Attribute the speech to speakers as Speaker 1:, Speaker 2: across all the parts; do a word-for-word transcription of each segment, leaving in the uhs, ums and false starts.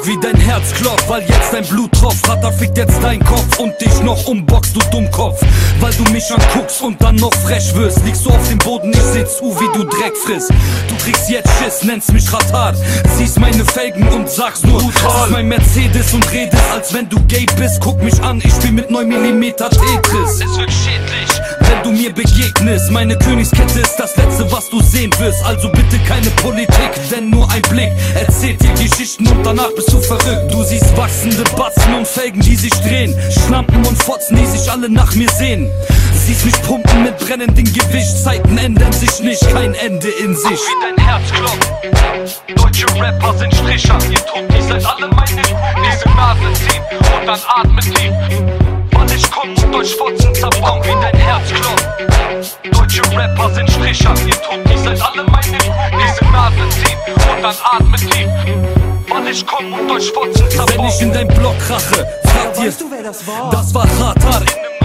Speaker 1: wie dein Herz klopft, weil jetzt dein Blut tropft. Ratter fickt jetzt dein Kopf und dich noch umboxt, du Dummkopf. Weil du mich anguckst und dann noch frech wirst. Liegst du auf dem Boden, ich seh zu, wie du Dreck frisst. Du kriegst jetzt Schiss, nennst mich Ratar. Siehst meine Felgen und sagst nur, das ist mein Mercedes und redest, als wenn du gay bist. Guck mich an, ich spiel mit neun Millimeter Tetris. Es wird schädlich, wenn du mir begegnest. Meine Königskette ist das letzte, was du sehen wirst. Also bitte keine Politik, denn nur ein Blick erzählt dir Geschichten und danach bist du verrückt. Du siehst wachsende Batzen und Felgen, die sich drehen, Schlampen und Fotzen, die sich alle nach mir sehen. Siehst mich pumpen mit brennendem Gewicht. Zeiten ändern sich nicht, kein Ende in sich.
Speaker 2: Wie dein Herz klopft. Deutsche Rapper sind Stricher. Ihr tut die seid alle meine Groupies im Nase ziehen und dann atmet tief. Weil ich komm und euch Fotzen zerbauen. Wie dein Herz klopft. Deutsche Rapper sind Stricher. Ihr tut die seid alle meine Groupies im Nase ziehen und dann atmet tief. Weil ich komm und euch Fotzen zerbauen.
Speaker 1: Wenn ich in dein Block rache, fragt ihr,
Speaker 3: Weißt du, wer das war?
Speaker 1: das war Ratar.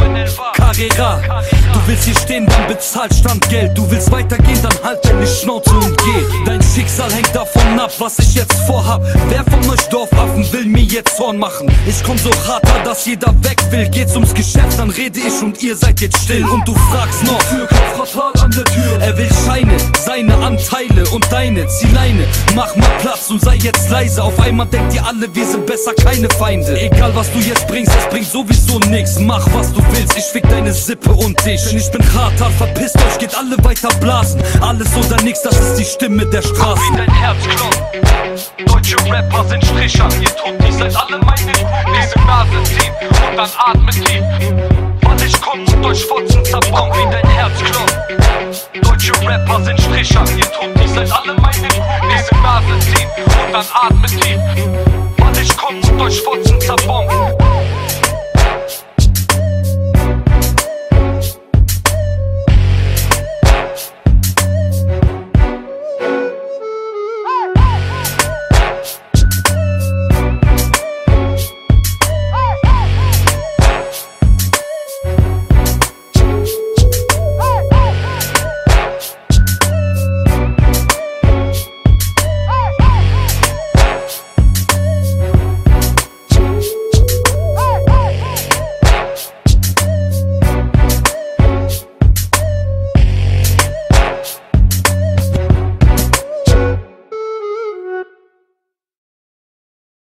Speaker 1: Carrera. Du willst hier stehen, dann bezahlt Standgeld. Du willst weitergehen, dann halt deine Schnauze und geh. Dein Schicksal hängt davon ab, was ich jetzt vorhab. Wer von euch Dorfaffen will mir jetzt Zorn machen? Ich komm so harter, dass jeder weg will. Geht's ums Geschäft, dann rede ich und ihr seid jetzt still. Und du fragst noch, für Ratar an der Tür. Er will Scheine, seine Anteile und deine. Zieh Leine, mach mal Platz und sei jetzt leise. Auf einmal denkt ihr alle, wir sind besser, keine Feinde. Egal was du jetzt bringst, es bringt sowieso nix. Mach was du willst, ich fick deine Sippe und dich. Denn ich bin Ratar, verpisst euch, geht alle weiter blasen. Alles oder nix, das ist die Stimme der Straße.
Speaker 2: Wie dein Herz klopft. Deutsche Rapper sind Stricher. Ihr tut die seid alle meine Groupies im Nase ziehen und dann atmet tief. Weil ich komm und euch Fotzen zerbauen. Wie dein Herz klopft. Deutsche Rapper sind Stricher. Ihr tut die seid alle meine Groupies im Nase ziehen und dann atmet tief. Weil ich komm und euch Fotzen zerbauen.